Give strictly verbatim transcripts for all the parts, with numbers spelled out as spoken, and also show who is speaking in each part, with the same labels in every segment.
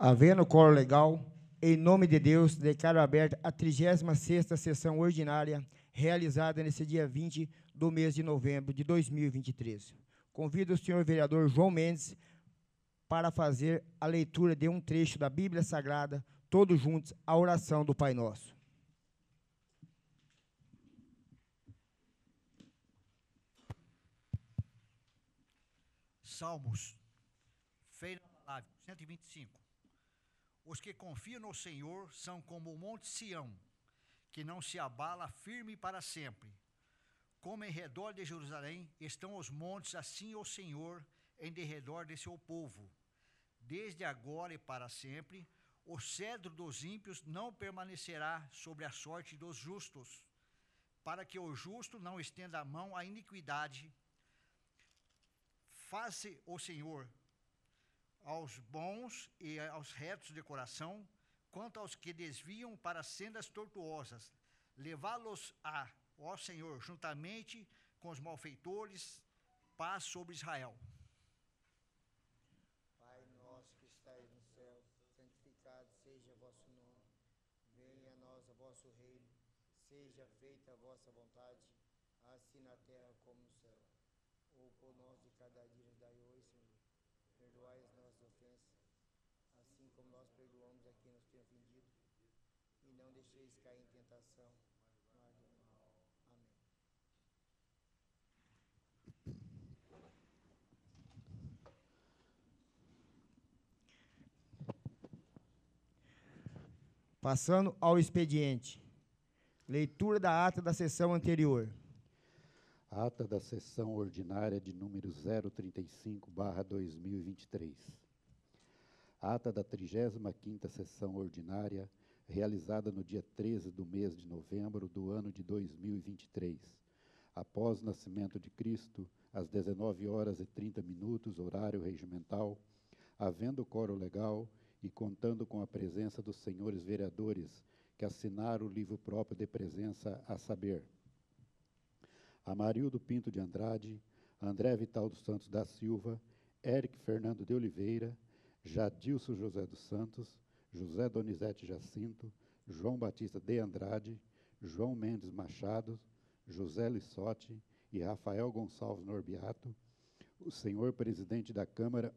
Speaker 1: Havendo quórum legal, em nome de Deus, declaro aberta a trigésima sexta sessão ordinária, realizada nesse dia vinte do mês de novembro de dois mil e vinte e três. Convido o senhor vereador João Mendes para fazer a leitura de um trecho da Bíblia Sagrada, todos juntos, a oração do Pai Nosso.
Speaker 2: Salmos, Feira Palavra, cento e vinte e cinco. Os que confiam no Senhor são como o monte Sião, que não se abala, firme para sempre. Como em redor de Jerusalém estão os montes, assim o Senhor em derredor de seu povo. Desde agora e para sempre, o cedro dos ímpios não permanecerá sobre a sorte dos justos, para que o justo não estenda a mão à iniquidade. Faze o Senhor aos bons e aos retos de coração, quanto aos que desviam para sendas tortuosas, levá-los a, ó Senhor, juntamente com os malfeitores, paz sobre Israel.
Speaker 3: Pai nosso que estais no céu, santificado seja o vosso nome. Venha a nós o vosso reino, seja feita a vossa vontade, assim na terra como no céu. O pão nosso de cada dia nos dai hoje, Senhor. Perdoai as nossas ofensas, assim como nós perdoamos a quem nos tem ofendido. E não deixeis cair em tentação, mas do mal. Amém.
Speaker 1: Passando ao expediente. Leitura da ata da sessão anterior.
Speaker 4: Ata da sessão ordinária de número zero trinta e cinco barra dois mil e vinte e três. Ata da trigésima quinta sessão ordinária, realizada no dia treze do mês de novembro do ano de dois mil e vinte e três. Após o nascimento de Cristo, às dezenove horas e trinta minutos, horário regimental, havendo quórum legal e contando com a presença dos senhores vereadores que assinaram o livro próprio de presença, a saber: Amarildo Pinto de Andrade, André Vital dos Santos da Silva, Éric Fernando de Oliveira, Jadilson José dos Santos, José Donizete Jacinto, João Batista de Andrade, João Mendes Machado, José Lissotti e Rafael Gonçalves Norbiato, o senhor presidente da Câmara,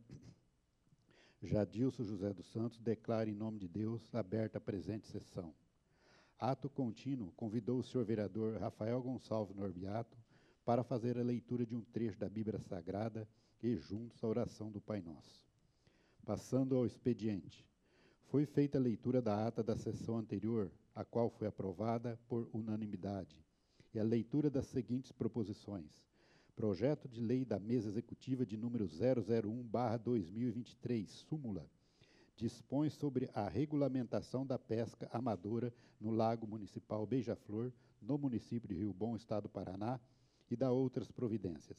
Speaker 4: Jadilson José dos Santos, declara em nome de Deus aberta a presente sessão. Ato contínuo, convidou o senhor vereador Rafael Gonçalves Norbiato para fazer a leitura de um trecho da Bíblia Sagrada e juntos a oração do Pai Nosso. Passando ao expediente. Foi feita a leitura da ata da sessão anterior, a qual foi aprovada por unanimidade, e a leitura das seguintes proposições. Projeto de lei da mesa executiva de número zero zero um barra dois mil e vinte e três, súmula, dispõe sobre a regulamentação da pesca amadora no Lago Municipal Beija-Flor, no município de Rio Bom, estado do Paraná, e da outras providências.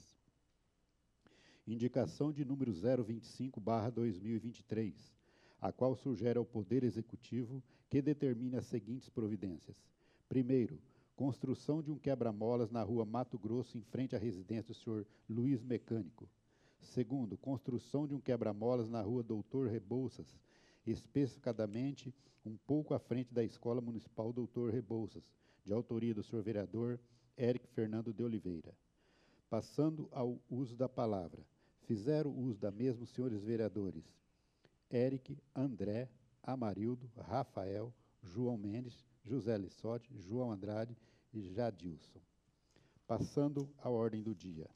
Speaker 4: Indicação de número zero vinte e cinco barra dois mil e vinte e três, a qual sugere ao Poder Executivo que determine as seguintes providências. Primeiro, construção de um quebra-molas na rua Mato Grosso, em frente à residência do senhor Luiz Mecânico. Segundo, construção de um quebra-molas na rua Doutor Rebouças, especificadamente um pouco à frente da Escola Municipal Doutor Rebouças, de autoria do senhor vereador Éric Fernando de Oliveira. Passando ao uso da palavra, fizeram uso da mesma os senhores vereadores Éric, André, Amarildo, Rafael, João Mendes, José Lissotti, João Andrade e Jadilson. Passando à ordem do dia.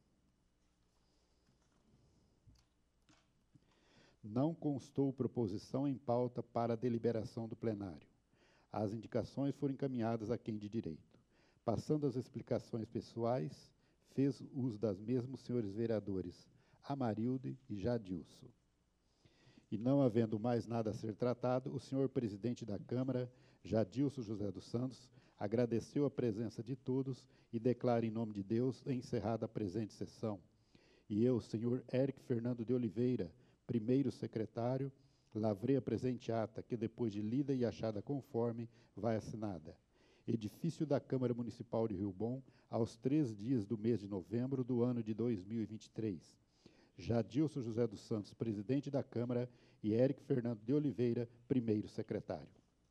Speaker 4: Não constou proposição em pauta para a deliberação do plenário. As indicações foram encaminhadas a quem de direito. Passando às explicações pessoais, fez uso das mesmas os senhores vereadores Amarildo e Jadilson. E não havendo mais nada a ser tratado, o senhor presidente da Câmara, Jadilson José dos Santos, agradeceu a presença de todos e declara em nome de Deus encerrada a presente sessão. E eu, senhor Éric Fernando de Oliveira, primeiro secretário, lavrei a presente ata, que depois de lida e achada conforme, vai assinada. Edifício da Câmara Municipal de Rio Bom, aos três dias do mês de novembro do ano de dois mil e vinte e três. Jadilson José dos Santos, presidente da Câmara, e Érico Fernando de Oliveira, primeiro secretário.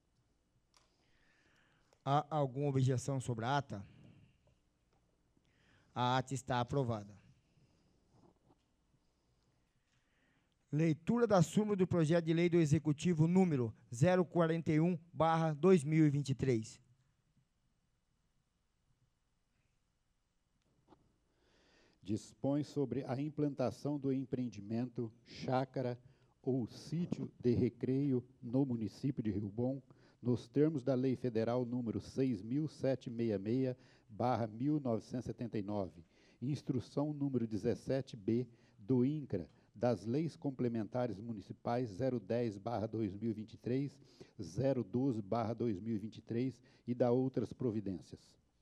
Speaker 1: Há alguma objeção sobre a ata? A ata está aprovada. Leitura da súmula do projeto de lei do Executivo número zero quarenta e um barra dois mil e vinte e três.
Speaker 4: Dispõe sobre a implantação do empreendimento, chácara ou sítio de recreio no município de Rio Bom, nos termos da Lei Federal número seis mil setecentos e sessenta e seis, barra mil novecentos e setenta e nove, instrução número dezessete B do INCRA, das Leis Complementares Municipais zero dez barra dois mil e vinte e três, zero doze barra dois mil e vinte e três e da outras providências.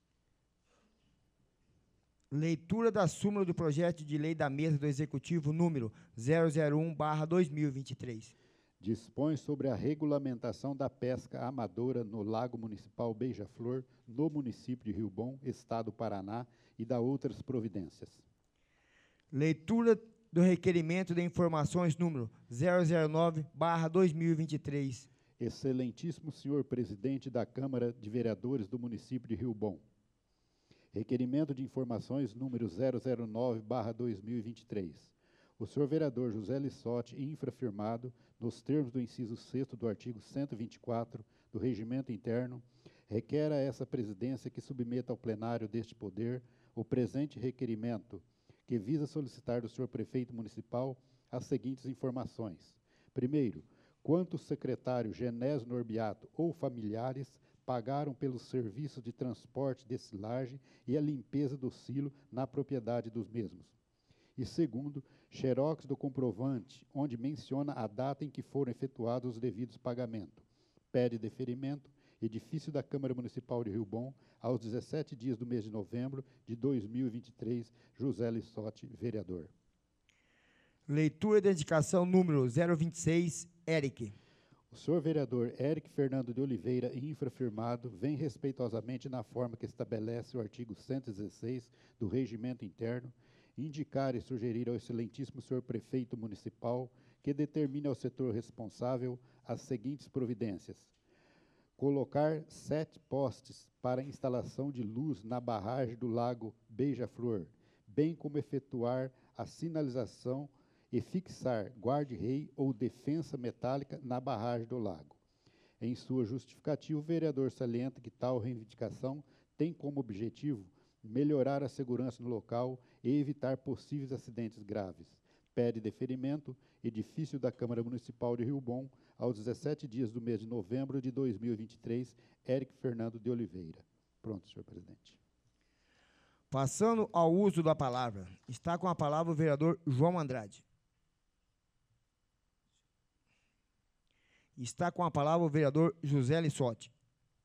Speaker 1: Leitura da súmula do projeto de lei da mesa do Executivo número zero zero um barra dois mil e vinte e três.
Speaker 4: Dispõe sobre a regulamentação da pesca amadora no Lago Municipal Beija-Flor, no município de Rio Bom, Estado do Paraná, e da outras providências.
Speaker 1: Leitura do requerimento de informações número zero zero nove barra dois mil e vinte e três.
Speaker 4: Excelentíssimo senhor presidente da Câmara de Vereadores do município de Rio Bom. Requerimento de informações número zero zero nove barra dois mil e vinte e três. O senhor vereador José Lissotti, infrafirmado, nos termos do inciso sexto do artigo cento e vinte e quatro do Regimento Interno, requer a essa presidência que submeta ao plenário deste poder o presente requerimento, que visa solicitar do senhor prefeito municipal as seguintes informações. Primeiro, quanto o secretário Genésio Norbiato ou familiares pagaram pelos serviços de transporte de silagem e a limpeza do silo na propriedade dos mesmos. E segundo, xerox do comprovante, onde menciona a data em que foram efetuados os devidos pagamentos. Pede deferimento, edifício da Câmara Municipal de Rio Bom, aos dezessete dias do mês de novembro de dois mil e vinte e três, José Lissotti, vereador.
Speaker 1: Leitura da indicação número zero vinte e seis, Eric.
Speaker 4: O senhor vereador Érico Fernando de Oliveira, infrafirmado, vem respeitosamente na forma que estabelece o artigo cento e dezesseis do Regimento Interno, indicar e sugerir ao excelentíssimo senhor prefeito municipal que determine ao setor responsável as seguintes providências. Colocar sete postes para instalação de luz na barragem do Lago Beija-Flor, bem como efetuar a sinalização e fixar guarda-rei ou defensa metálica na barragem do lago. Em sua justificativa, o vereador salienta que tal reivindicação tem como objetivo melhorar a segurança no local e evitar possíveis acidentes graves. Pede deferimento, edifício da Câmara Municipal de Rio Bom, aos dezessete dias do mês de novembro de dois mil e vinte e três, Érico Fernando de Oliveira. Pronto, senhor presidente.
Speaker 1: Passando ao uso da palavra, está com a palavra o vereador João Andrade. Está com a palavra o vereador José Lissotti.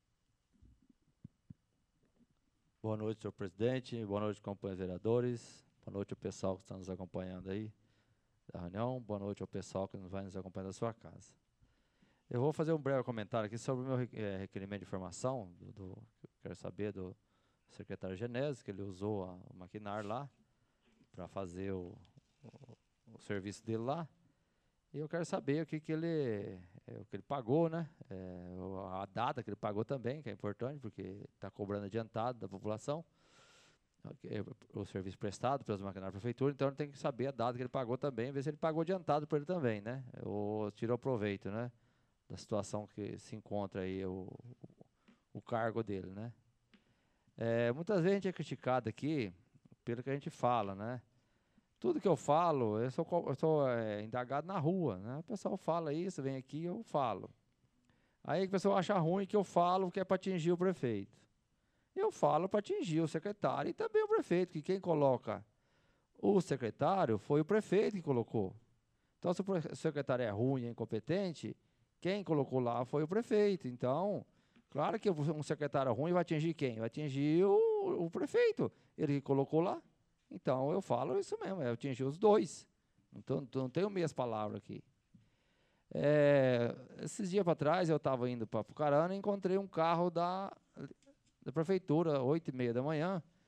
Speaker 5: Boa noite, senhor presidente. Boa noite, companheiros vereadores. Boa noite ao pessoal que está nos acompanhando aí da reunião. Boa noite ao pessoal que vai nos acompanhar da sua casa. Eu vou fazer um breve comentário aqui sobre o meu requerimento de informação. Do, do, quero saber do secretário Genésio, que ele usou a, o maquinário lá para fazer o, o, o serviço dele lá. E eu quero saber o que, que, ele, é, o que ele pagou, né? É, a data que ele pagou também, que é importante, porque está cobrando adiantado da população o serviço prestado pelas maquinárias da prefeitura, então ele tem que saber a data que ele pagou também, ver se ele pagou adiantado para ele também, né? Ou tirou proveito, né? Da situação que se encontra aí o, o cargo dele, né? É, muitas vezes a gente é criticado aqui pelo que a gente fala, né? Tudo que eu falo, eu sou, eu sou é, indagado na rua, né? O pessoal fala isso, vem aqui, eu falo. Aí o pessoal acha ruim que eu falo que é para atingir o prefeito. Eu falo para atingir o secretário e também o prefeito, que quem coloca o secretário foi o prefeito que colocou. Então, se o secretário é ruim, é incompetente, quem colocou lá foi o prefeito. Então, claro que um secretário ruim vai atingir quem? Vai atingir o, o prefeito, ele que colocou lá. Então, eu falo isso mesmo, eu atingi os dois. Então, não tenho meias palavras aqui. É, esses dias para trás, eu estava indo para Pucarana e encontrei um carro da, da prefeitura, oito e meia da manhã,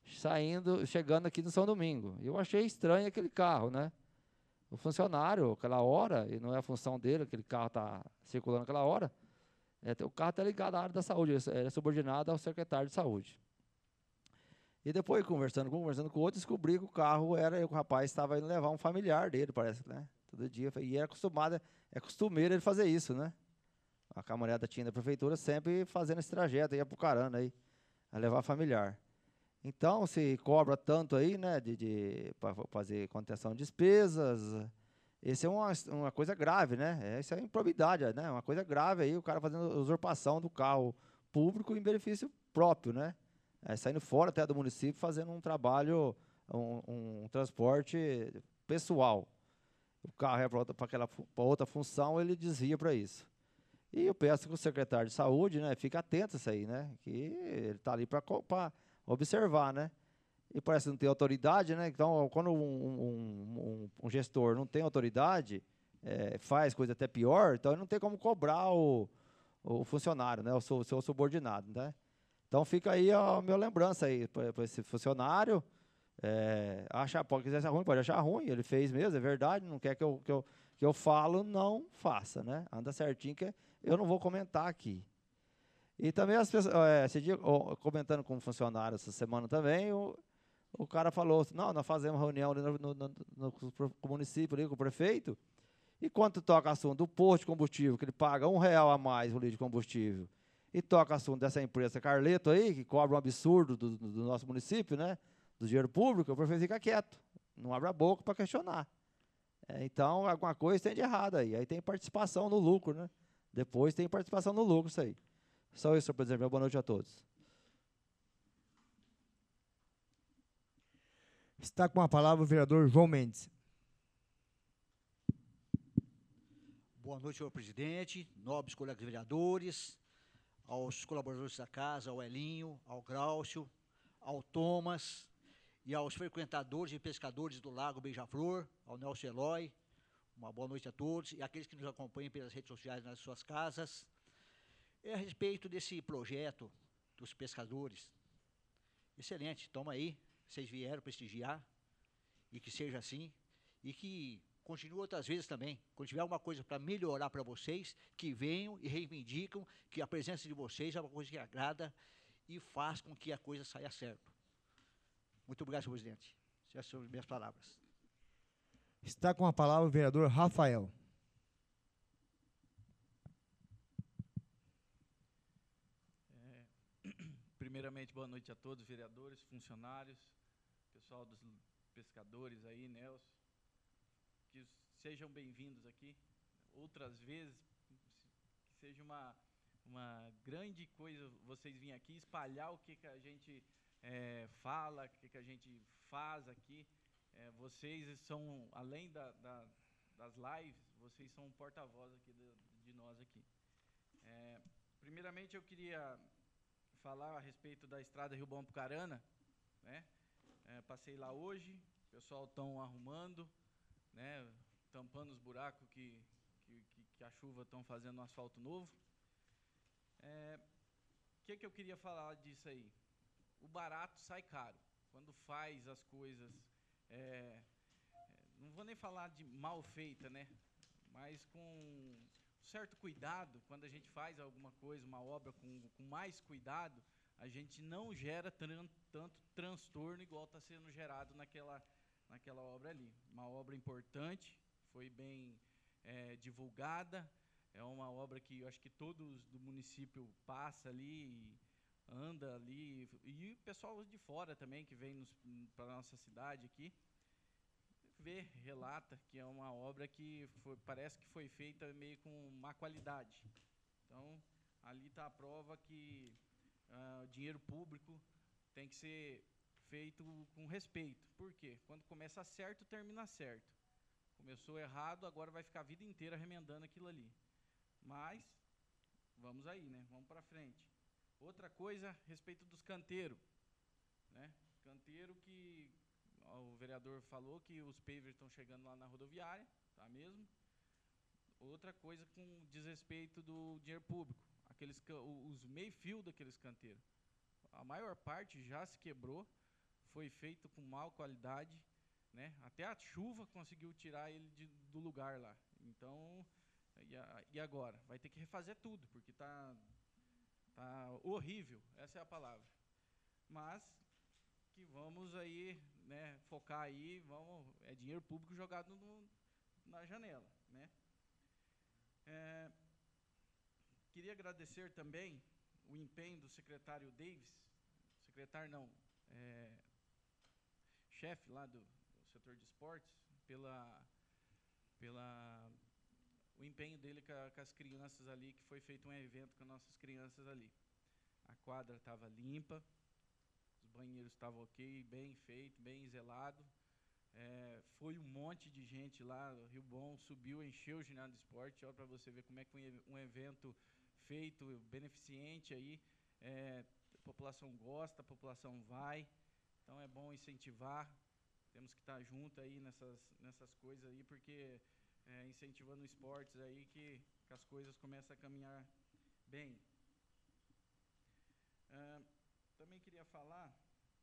Speaker 5: saindo, chegando aqui no São Domingo. Eu achei estranho aquele carro, né? O funcionário, aquela hora, e não é a função dele, aquele carro está circulando aquela hora, é, o carro está ligado à área da saúde, ele é subordinado ao secretário de saúde. E depois, conversando com conversando com o outro, descobri que o carro era, e o rapaz estava indo levar um familiar dele, parece, né? Todo dia, e era acostumado, é costumeiro ele fazer isso, né? A camarada tinha da prefeitura sempre fazendo esse trajeto, ia para o Carana aí, a levar familiar. Então, se cobra tanto aí, né, de, de para fazer contenção de despesas, isso é uma, uma coisa grave, né? É, isso é improbidade, né? Uma coisa grave aí, o cara fazendo usurpação do carro público em benefício próprio, né? É, saindo fora até do município, fazendo um trabalho, um, um transporte pessoal. O carro é para outra, para aquela, para outra função, ele desvia para isso. E eu peço que o secretário de saúde, né, fique atento a isso aí, né? Que ele está ali para observar, né? E parece que não tem autoridade, né? Então, quando um, um, um, um gestor não tem autoridade, é, faz coisa até pior, então ele não tem como cobrar o, o funcionário, né? O seu, o seu subordinado, né? Então fica aí a minha lembrança aí para esse funcionário. É, achar, pode quiser achar ruim, pode achar ruim, ele fez mesmo, é verdade, não quer que eu, que eu, que eu falo, não faça, né? Anda certinho que eu não vou comentar aqui. E também, as pessoas, é, esse dia, comentando com um funcionário essa semana também, o, o cara falou assim, não, nós fazemos reunião ali no, no, no, no, com o município, ali, com o prefeito, e quando toca assunto do posto de combustível, que ele paga um real a mais o litro de combustível, e toca assunto dessa empresa Carleto aí, que cobra um absurdo do, do, do nosso município, né? Do dinheiro público, o prefeito fica quieto, não abre a boca para questionar. É, então, alguma coisa tem de errado aí. Aí tem participação no lucro, né? Depois tem participação no lucro, isso aí. Só isso, senhor presidente. Boa noite a todos.
Speaker 1: Está com a palavra o vereador João Mendes.
Speaker 2: Boa noite, senhor presidente, nobres colegas vereadores, aos colaboradores da casa, ao Elinho, ao Graucio, ao Thomas e aos frequentadores e pescadores do Lago Beija-Flor, ao Nelson Eloy. Uma boa noite a todos e aqueles que nos acompanham pelas redes sociais nas suas casas. É a respeito desse projeto dos pescadores. Excelente, toma aí, vocês vieram prestigiar, e que seja assim, e que continue outras vezes também. Quando tiver alguma coisa para melhorar para vocês, que venham e reivindicam que a presença de vocês é uma coisa que agrada e faz com que a coisa saia certo. Muito obrigado, senhor presidente. Essas são as minhas palavras.
Speaker 1: Está com a palavra o vereador Rafael.
Speaker 6: Primeiramente, boa noite a todos, vereadores, funcionários, pessoal dos pescadores aí, Nelson, que sejam bem-vindos aqui, outras vezes, que seja uma, uma grande coisa vocês virem aqui espalhar o que, que a gente é, fala, o que, que a gente faz aqui. É, vocês são, além da, da, das lives, vocês são porta-voz aqui de, de nós aqui. É, primeiramente, eu queria falar a respeito da estrada Rio Bom Pucarana, né? É, passei lá hoje, o pessoal estão arrumando, né? Tampando os buracos que, que, que a chuva estão fazendo no asfalto novo. É, o que, que eu queria falar disso aí? O barato sai caro. Quando faz as coisas, é, não vou nem falar de mal feita, né? Mas com certo cuidado, quando a gente faz alguma coisa, uma obra com, com mais cuidado, a gente não gera tran, tanto transtorno igual está sendo gerado naquela, naquela obra ali. Uma obra importante, foi bem é, divulgada, é uma obra que eu acho que todos do município passa ali, e anda ali, e o pessoal de fora também, que vem para a nossa cidade aqui, vê, relata que é uma obra que foi, parece que foi feita meio com má qualidade. Então, ali está a prova que uh, o dinheiro público tem que ser feito com respeito. Por quê? Quando começa certo, termina certo. Começou errado, agora vai ficar a vida inteira remendando aquilo ali. Mas, vamos aí, né? Vamos para frente. Outra coisa, a respeito dos canteiros, né? Canteiro que o vereador falou que os pavers estão chegando lá na rodoviária, tá mesmo? Outra coisa com desrespeito do dinheiro público, aqueles, os meio-fio daqueles canteiros. A maior parte já se quebrou, foi feito com mal qualidade, né? Até a chuva conseguiu tirar ele de, do lugar lá. Então, e, a, e agora? Vai ter que refazer tudo, porque está tá horrível, essa é a palavra. Mas que vamos aí, né, focar aí, vamos, é dinheiro público jogado no, na janela, né? É, queria agradecer também o empenho do secretário Davis, secretário não, é, chefe lá do, do setor de esportes, pela, pela o empenho dele com, a, com as crianças ali, que foi feito um evento com nossas crianças ali. A quadra estava limpa, os banheiros estavam ok, bem feito, bem zelado. É, foi um monte de gente lá, o Rio Bom subiu, encheu o ginásio de esporte, olha para você ver como é que um, um evento feito, beneficente aí, é, a população gosta, a população vai, então é bom incentivar, temos que estar junto aí nessas, nessas coisas aí, porque é, incentivando esportes aí que, que as coisas começam a caminhar bem. É, também queria falar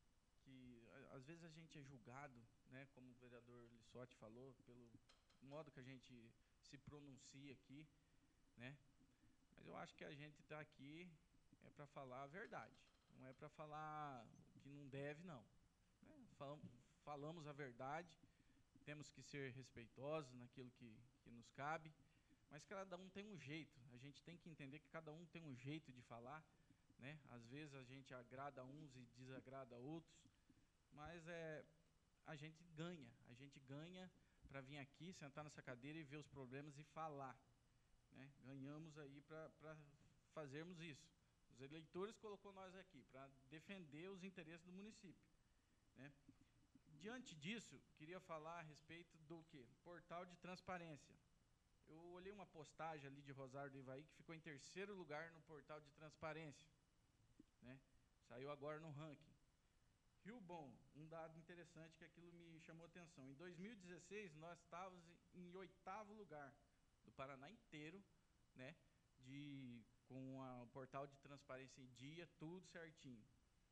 Speaker 6: que às vezes a gente é julgado, né, como o vereador Lissotti falou, pelo modo que a gente se pronuncia aqui, né? Mas eu acho que a gente está aqui é para falar a verdade, não é para falar o que não deve, não. Né? Falam, falamos a verdade, temos que ser respeitosos naquilo que, que nos cabe, mas cada um tem um jeito, a gente tem que entender que cada um tem um jeito de falar, né? Às vezes a gente agrada uns e desagrada outros, mas é, a gente ganha, a gente ganha para vir aqui, sentar nessa cadeira e ver os problemas e falar. Né? Ganhamos aí para fazermos isso. Os eleitores colocou nós aqui para defender os interesses do município. Né? Diante disso, queria falar a respeito do quê? Portal de transparência. Eu olhei uma postagem ali de Rosário do Ivaí que ficou em terceiro lugar no portal de transparência. Né? Saiu agora no ranking. Rio Bom, um dado interessante que aquilo me chamou atenção. Em dois mil e dezesseis, nós estávamos em oitavo lugar do Paraná inteiro, né, de, com a, o portal de transparência em dia, tudo certinho.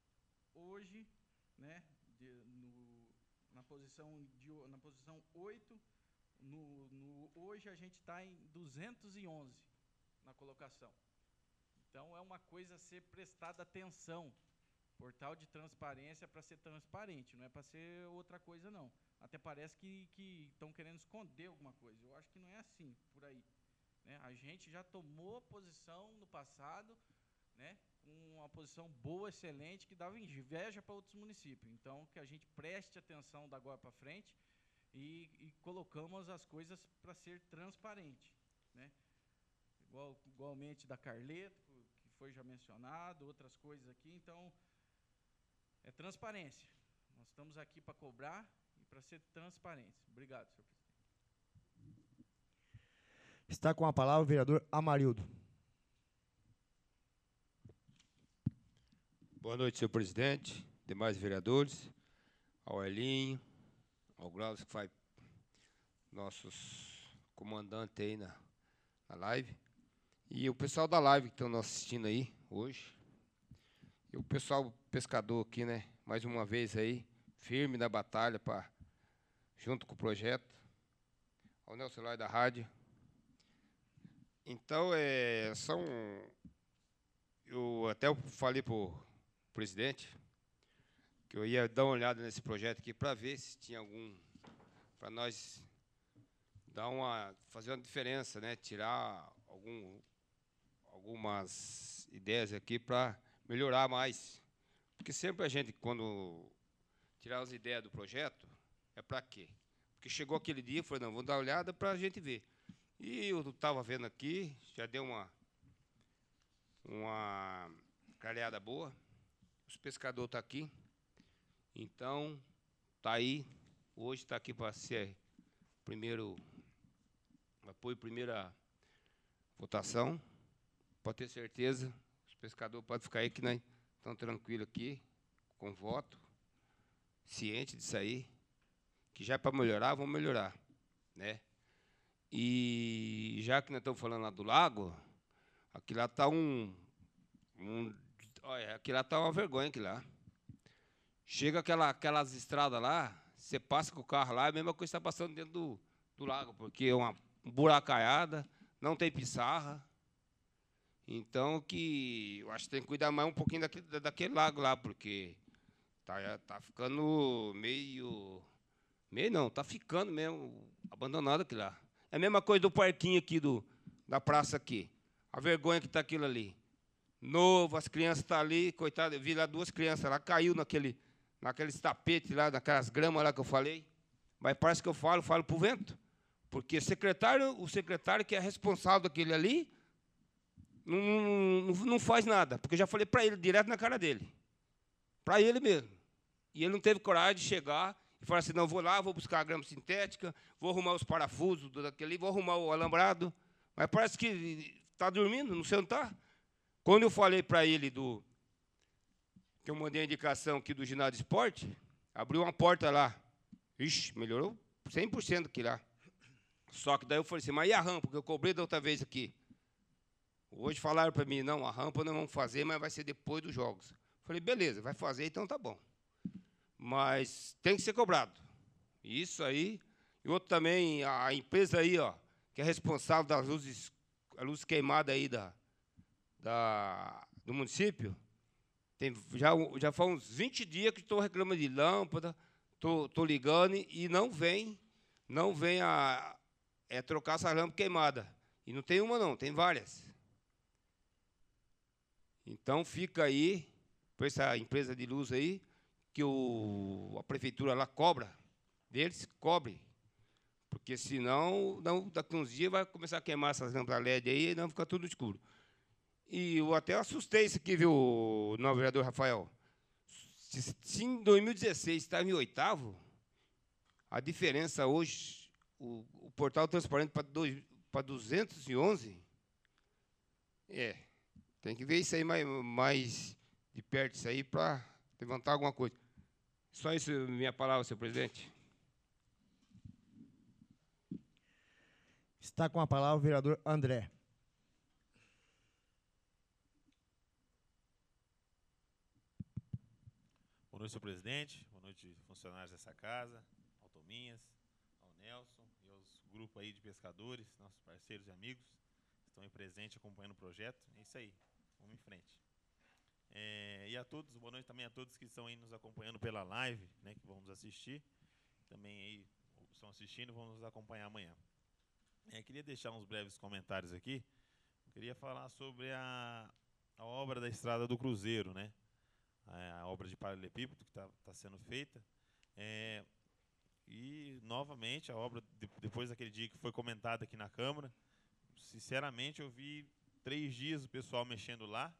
Speaker 6: Hoje, né, de, no, na posição de, na posição oito, no, no, hoje a gente está em duzentos e onze na colocação. Então, é uma coisa a ser prestada atenção. Portal de transparência é para ser transparente, não é para ser outra coisa, não. Até parece que estão querendo esconder alguma coisa. Eu acho que não é assim, por aí. Né? A gente já tomou posição no passado, né, com uma posição boa, excelente, que dava inveja para outros municípios. Então, que a gente preste atenção da agora para frente e, e colocamos as coisas para ser transparente. Né? Igual, igualmente da Carleto, que foi já mencionado, outras coisas aqui. Então, é transparência. Nós estamos aqui para cobrar e para ser transparentes. Obrigado, senhor presidente.
Speaker 1: Está com a palavra o vereador Amarildo.
Speaker 7: Boa noite, senhor presidente, demais vereadores, ao Elinho, ao Glaucio, que faz nossos comandantes aí na, na live, e o pessoal da live que estão nos assistindo aí hoje, e o pessoal pescador aqui, né, mais uma vez aí, firme na batalha, pra, junto com o projeto, ao Nelson Lai da rádio. Então, é, são, eu até falei para o presidente que eu ia dar uma olhada nesse projeto aqui para ver se tinha algum, para nós dar uma, fazer uma diferença, né, tirar algum, algumas ideias aqui para melhorar mais. Porque sempre a gente, quando tirar as ideias do projeto, é para quê? Porque chegou aquele dia, eu falei, não, vou dar uma olhada para a gente ver. E eu estava vendo aqui, já deu uma, uma calhada boa, os pescadores estão aqui, então, está aí, hoje está aqui para ser primeiro, apoio, primeira votação, pode ter certeza, os pescadores podem ficar aí que nós estão tranquilos aqui, com voto, ciente disso aí, que já é para melhorar, vamos melhorar, né? E já que nós estamos falando lá do lago, aqui lá está um, um... Olha, aqui lá está uma vergonha, aqui lá. Chega aquela, aquelas estradas lá, você passa com o carro lá, é a mesma coisa que está passando dentro do, do lago, porque é uma buracaiada, não tem pissarra. Então, que eu acho que tem que cuidar mais um pouquinho daquele, daquele lago lá, porque está tá ficando meio... Meio não, está ficando mesmo abandonado aquilo lá. É a mesma coisa do parquinho aqui, do, da praça aqui. A vergonha que está aquilo ali. Novo, as crianças estão ali, coitado, eu vi lá duas crianças lá, caiu naquele, naqueles tapetes lá, naquelas gramas lá que eu falei. Mas parece que eu falo, falo para o vento. Porque secretário, o secretário que é responsável daquele ali, não, não, não faz nada. Porque eu já falei para ele, direto na cara dele. Para ele mesmo. E ele não teve coragem de chegar e falar assim, não, vou lá, vou buscar a grama sintética, vou arrumar os parafusos daquele, vou arrumar o alambrado. Mas parece que está dormindo, não sei onde está. Quando eu falei para ele do que eu mandei a indicação aqui do ginásio de esporte, abriu uma porta lá. Ixi, melhorou cem por cento aqui lá. Só que daí eu falei assim, mas e a rampa, que eu cobrei da outra vez aqui? Hoje falaram para mim, não, a rampa não vamos fazer, mas vai ser depois dos jogos. Falei, beleza, vai fazer, então tá bom. Mas tem que ser cobrado. Isso aí. E outro também, a empresa aí, ó, que é responsável das luzes, a luz queimada aí da, da, do município, tem, já, já faz uns vinte dias que estou reclamando de lâmpada, estou ligando e não vem, não vem a é, trocar essa lâmpada queimada. E não tem uma, não, tem várias. Então, fica aí, para essa empresa de luz aí, que o, a prefeitura lá cobra, deles, cobre. Porque, senão, não, daqui uns dias vai começar a queimar essas lâmpadas L E D aí e não fica tudo escuro. E eu até assustei isso aqui, viu, não, vereador Rafael? Se, se em dois mil e dezesseis estava em oitavo, a diferença hoje, o, o portal transparente para duzentos e onze, é, tem que ver isso aí mais, mais de perto, isso aí, para levantar alguma coisa. Só isso, minha palavra, senhor presidente.
Speaker 1: Está com a palavra o vereador André.
Speaker 8: Boa noite, senhor presidente. Boa noite, funcionários dessa casa, ao Tominhas, ao Nelson e aos grupos aí de pescadores, nossos parceiros e amigos que estão aí presentes acompanhando o projeto. É isso aí, vamos em frente. É, e a todos, boa noite também a todos que estão aí nos acompanhando pela live, né, que vão nos assistir, também aí estão assistindo, vão nos acompanhar amanhã. É, queria deixar uns breves comentários aqui. Eu queria falar sobre a, a obra da Estrada do Cruzeiro, né? A, a obra de paralelepípedo que está tá sendo feita. É, e, novamente, a obra, de, depois daquele dia que foi comentada aqui na Câmara, sinceramente, eu vi três dias o pessoal mexendo lá,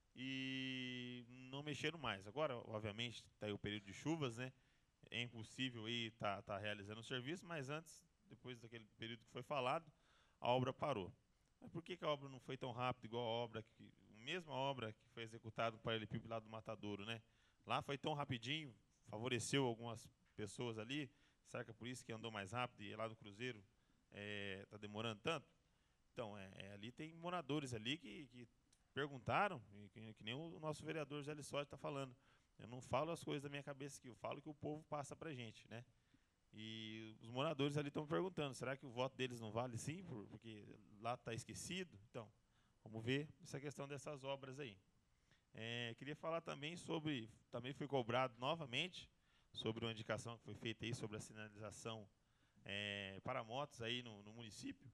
Speaker 8: e não mexeram mais. Agora, obviamente, está aí o período de chuvas, né? É impossível aí estar tá, tá realizando o serviço, mas antes, depois daquele período que foi falado, a obra parou. Mas por que, que a obra não foi tão rápida igual a obra, que, a mesma obra que foi executada no paralelepípedo lá do Matadouro, né? Lá foi tão rapidinho, favoreceu algumas pessoas ali, será que é por isso que andou mais rápido e lá no Cruzeiro está é, demorando tanto? Então, é, é, ali tem moradores ali que, que perguntaram, que, que nem o nosso vereador Zé Lissói está falando. Eu não falo as coisas da minha cabeça aqui, eu falo que o povo passa para a gente, né? E os moradores ali estão perguntando, será que o voto deles não vale sim, porque lá está esquecido? Então, vamos ver essa questão dessas obras aí. É, queria falar também sobre, também foi cobrado novamente, sobre uma indicação que foi feita aí sobre a sinalização é, para motos aí no, no município.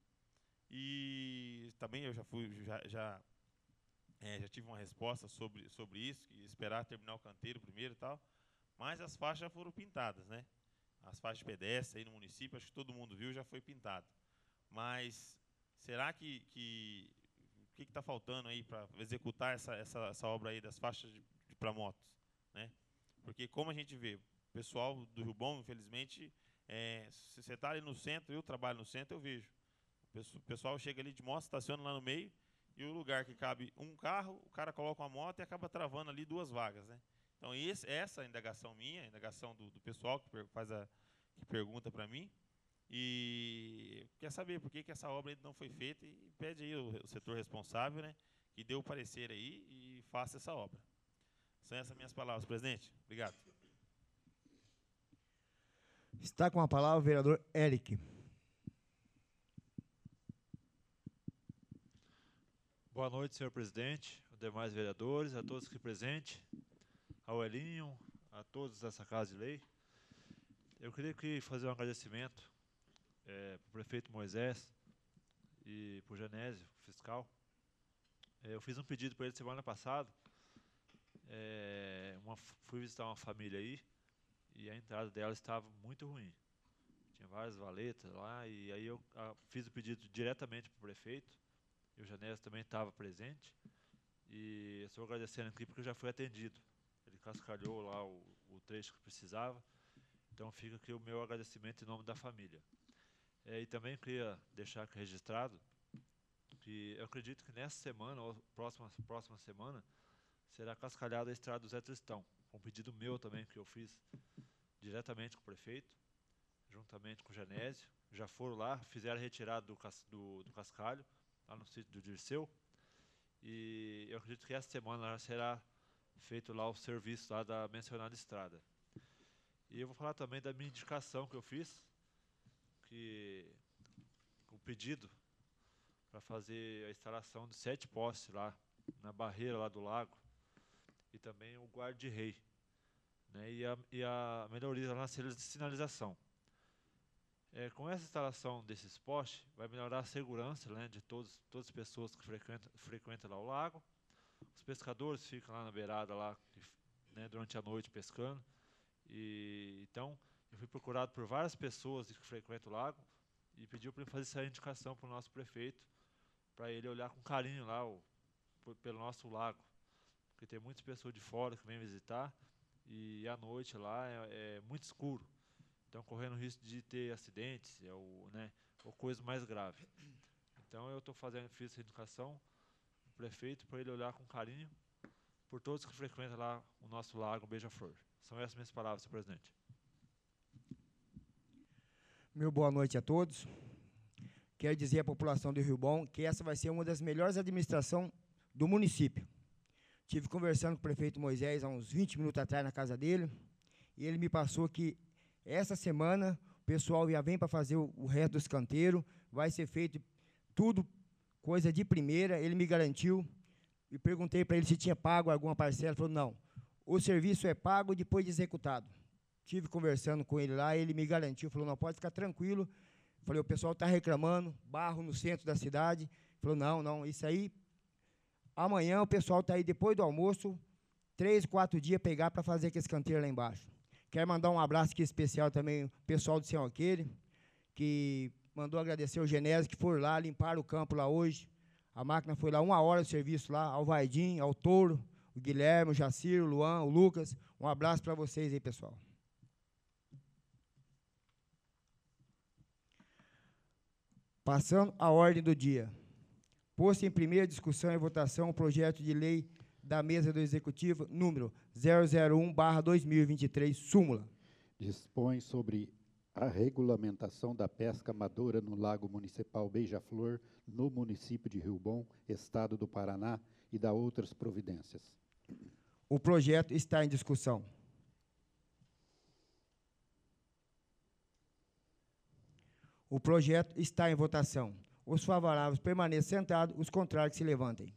Speaker 8: E também eu já fui, já, já É, já tive uma resposta sobre, sobre isso, que esperar terminar o canteiro primeiro e tal, mas as faixas já foram pintadas, né? As faixas de pedestre aí no município, acho que todo mundo viu, já foi pintado. Mas será que, que o que está faltando aí para executar essa, essa, essa obra aí das faixas de, de para motos, né? Porque como a gente vê, o pessoal do Rio Bom, infelizmente, é, se você está ali no centro, eu trabalho no centro, eu vejo. O pessoal chega ali de moto, estaciona lá no meio, e o lugar que cabe um carro, o cara coloca uma moto e acaba travando ali duas vagas, né? Então, esse, essa é a indagação minha, a indagação do, do pessoal que, per, faz a, que pergunta para mim, e quer saber por que, que essa obra ainda não foi feita, e pede aí o, o setor responsável, né, que dê o parecer aí e faça essa obra. São essas minhas palavras, presidente. Obrigado.
Speaker 1: Está com a palavra o vereador Eric.
Speaker 9: Boa noite, senhor presidente, os demais vereadores, a todos aqui presentes, ao Elinho, a todos dessa Casa de Lei. Eu queria aqui fazer um agradecimento é, para o prefeito Moisés e para o Genésio, fiscal. É, eu fiz um pedido para ele semana passada. É, uma, fui visitar uma família aí e a entrada dela estava muito ruim. Tinha várias valetas lá e aí eu a, fiz o pedido diretamente para o prefeito. E o Genésio também estava presente. E eu estou agradecendo aqui porque eu já fui atendido. Ele cascalhou lá o, o trecho que precisava. Então fica aqui o meu agradecimento em nome da família. É, e também queria deixar aqui registrado que eu acredito que nessa semana, ou próxima, próxima semana, será cascalhada a estrada do Zé Tristão. Um pedido meu também que eu fiz diretamente com o prefeito, juntamente com o Genésio. Já foram lá, fizeram a retirada do, cas, do, do cascalho, lá no sítio do Dirceu, e eu acredito que essa semana já será feito lá o serviço lá da mencionada estrada. E eu vou falar também da minha indicação que eu fiz, que o pedido para fazer a instalação de sete postes lá, na barreira lá do lago, e também o guarda-rei, né, e, a, e a melhoria nas celas de sinalização. É, com essa instalação desses postes, vai melhorar a segurança, né, de todos, todas as pessoas que frequentam, frequentam lá o lago. Os pescadores ficam lá na beirada, lá, né, durante a noite pescando. E, então, eu fui procurado por várias pessoas que frequentam o lago e pediu para ele fazer essa indicação para o nosso prefeito, para ele olhar com carinho lá o, por, pelo nosso lago. Porque tem muitas pessoas de fora que vêm visitar e à noite lá é, é muito escuro. Então, correndo o risco de ter acidentes, é o, né, ou coisa mais grave. Então, eu estou fazendo, fiz essa indicação do prefeito para ele olhar com carinho por todos que frequentam lá o nosso lago Beija-Flor. São essas minhas palavras, senhor presidente.
Speaker 1: Meu boa noite a todos. Quero dizer à população do Rio Bom que essa vai ser uma das melhores administrações do município. Tive conversando com o prefeito Moisés há uns vinte minutos atrás na casa dele, e ele me passou que essa semana o pessoal já vem para fazer o, o resto dos canteiros, vai ser feito tudo coisa de primeira, ele me garantiu, e perguntei para ele se tinha pago alguma parcela, ele falou, não, o serviço é pago depois de executado. Tive conversando com ele lá, ele me garantiu, falou, não, pode ficar tranquilo. Falei, o pessoal está reclamando, barro no centro da cidade. Falou, não, não, isso aí, amanhã o pessoal está aí depois do almoço, três, quatro dias pegar para fazer aquele canteiro lá embaixo. Quero mandar um abraço aqui especial também ao pessoal do São Aquele, que mandou agradecer ao Genésio, que foram lá, limparam o campo lá hoje. A máquina foi lá uma hora de serviço lá, ao Vardim, ao Touro, o Guilherme, o Jacir, o Luan, o Lucas. Um abraço para vocês aí, pessoal. Passando a ordem do dia. Posto em primeira discussão e votação o projeto de lei da mesa do Executivo, número zero zero um barra dois mil e vinte e três, súmula.
Speaker 4: Dispõe sobre a regulamentação da pesca amadora no Lago Municipal Beija-Flor, no município de Rio Bom, estado do Paraná, e da outras providências.
Speaker 1: O projeto está em discussão. O projeto está em votação. Os favoráveis permaneçam sentados, os contrários que se levantem.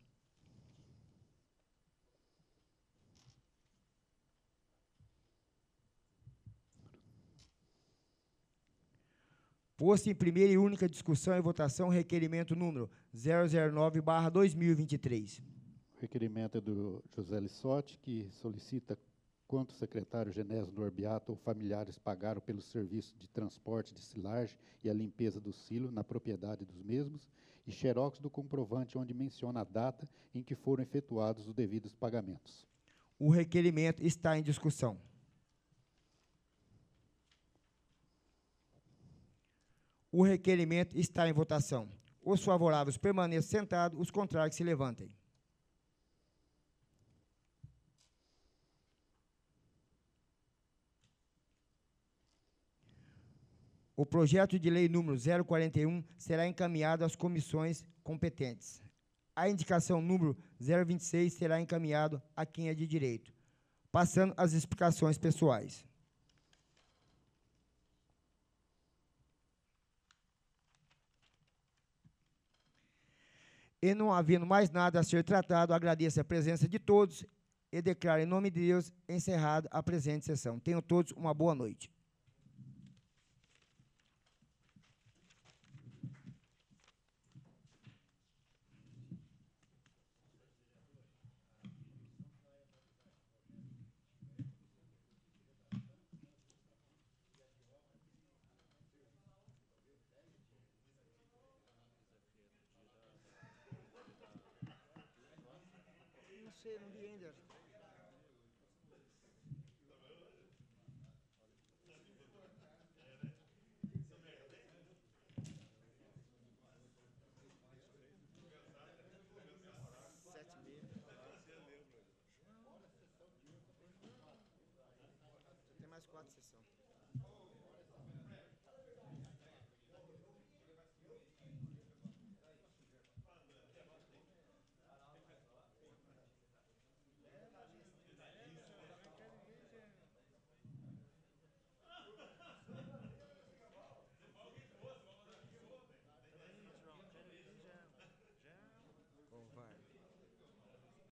Speaker 1: Posto em primeira e única discussão e votação, requerimento número zero zero nove barra dois mil e vinte e três.
Speaker 4: O requerimento é do José Lissotti, que solicita quanto o secretário Genésio Norbiato ou familiares pagaram pelo serviço de transporte de silagem e a limpeza do silo na propriedade dos mesmos, e xerox do comprovante onde menciona a data em que foram efetuados os devidos pagamentos.
Speaker 1: O requerimento está em discussão. O requerimento está em votação. Os favoráveis permaneçam sentados, os contrários se levantem. O projeto de lei número zero quarenta e um será encaminhado às comissões competentes. A indicação número zero vinte e seis será encaminhado a quem é de direito. Passando às explicações pessoais. E não havendo mais nada a ser tratado, agradeço a presença de todos e declaro, em nome de Deus, encerrada a presente sessão. Tenham todos uma boa noite. Não sei, não vi ainda.